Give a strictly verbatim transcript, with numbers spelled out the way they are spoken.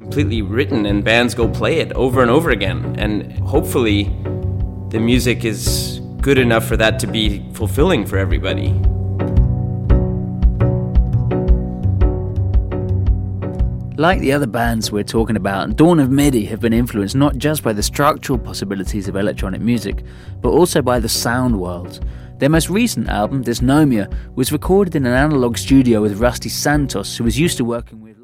completely written and bands go play it over and over again. And hopefully the music is good enough for that to be fulfilling for everybody. Like the other bands we're talking about, Dawn of MIDI have been influenced not just by the structural possibilities of electronic music, but also by the sound world. Their most recent album, Dysnomia, was recorded in an analog studio with Rusty Santos, who was used to working with